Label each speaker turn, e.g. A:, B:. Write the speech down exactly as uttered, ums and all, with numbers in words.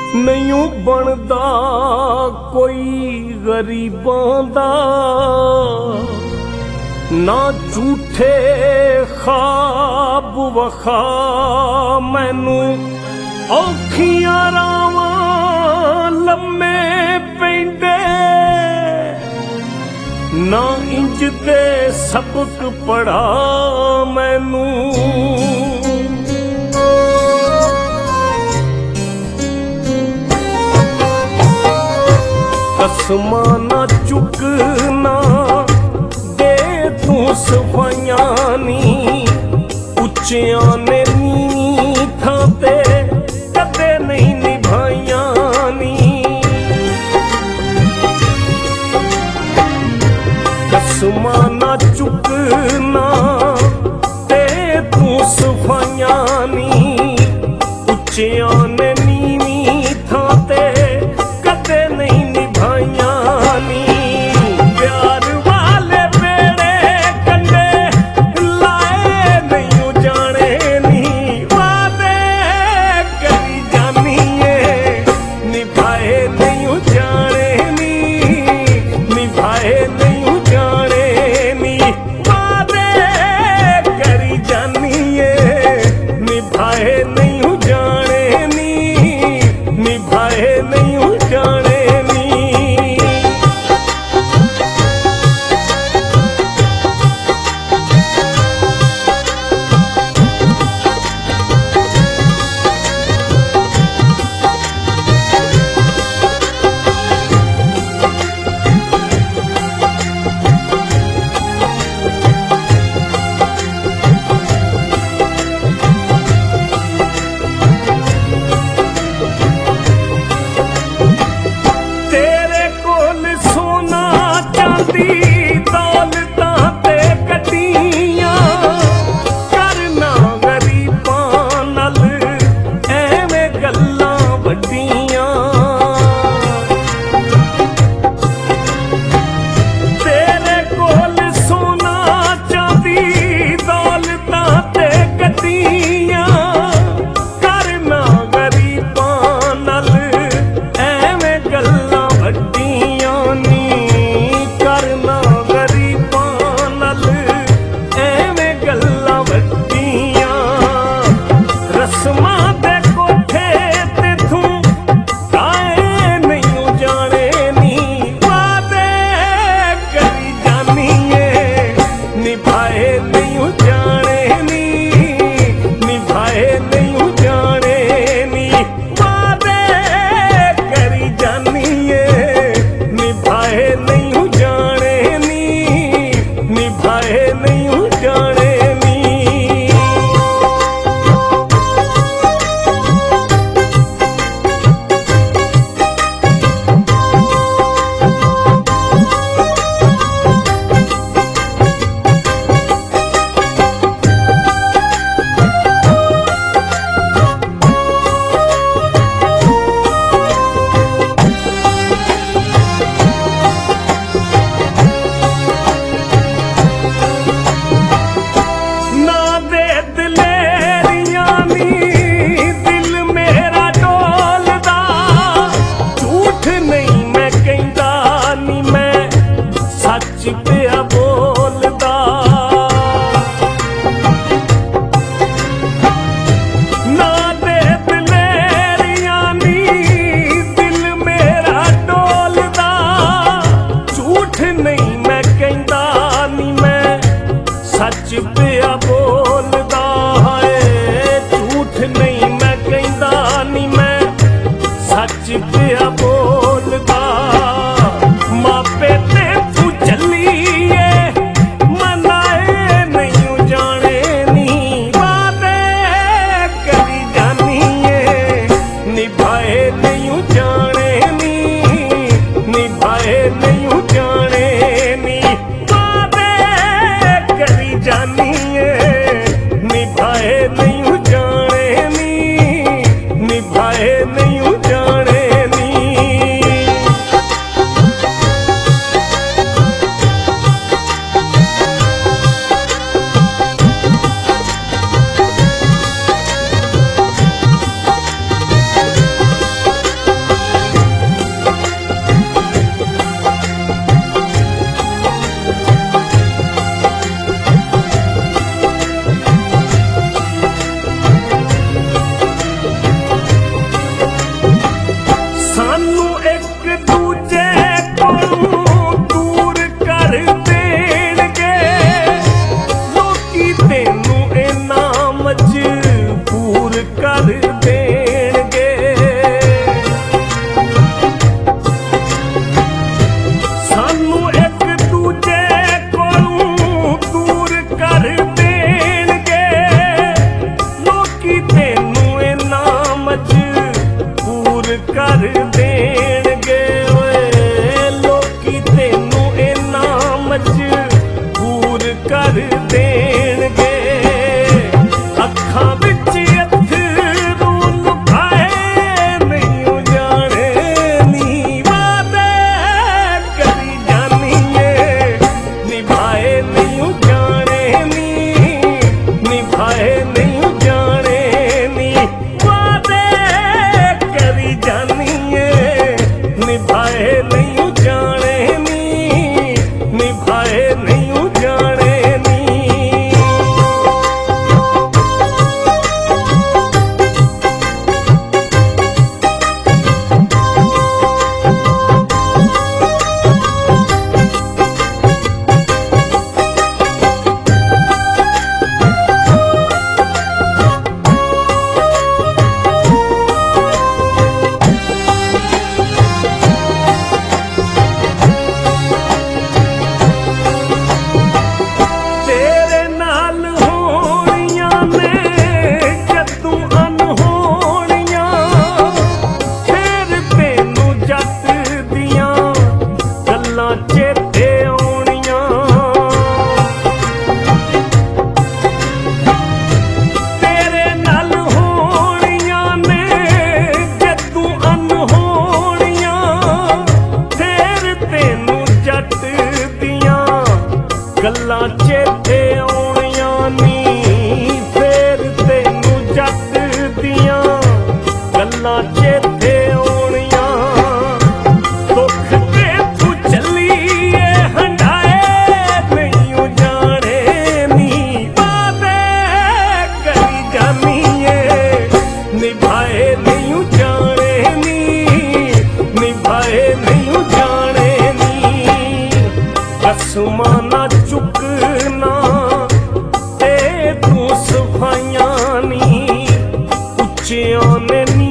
A: नहीं बनदा कोई गरीबां दा, ना झूठे ख्वाब वखा मैनू औखियां रावां लम्मे पैंदे, ना इंज दे सबक पढ़ा मैनू कसमा ना चुकना दे तू सफाइयां नी, उच्चियां ने नीवीं थां ते कदे नहीं निभाइयां नी। कसमा ना चुकना दे तू सफाइयां नी, उच्चियां ने नीवीं थां ते कदे नहीं कर देणगे ओए लोकी तेनू इन्ना मजबूर कर देणगे अखां विच अथरू लुकाए नहीं जाने नी वादे करी जानिए निभाए नहीं जाने नी निभाए नहीं जाने नी वादे करी जानिए निभाए नहीं जाने नी निभाए नहीं जाने नी तेरे नाल होणियां ने जदों अनहोणियां फिर तेनू जट दियां गल्लां चेते आउणियां तेरे नाल होणियां ने जदों अनहोणियां फिर तेनू जट दियां गल्लां चेते आउणियां नी फिर तेनू जट दियां गल्लां चेते आउणियां दुख ते तू चलीए हंडाए नहीं जाने नी वादे करी जानिए निभाए नहीं जाने नी निभाए नहीं जाने नी कसमां ना चुकना ते तू सफाइयां नी उच्चियां ने नी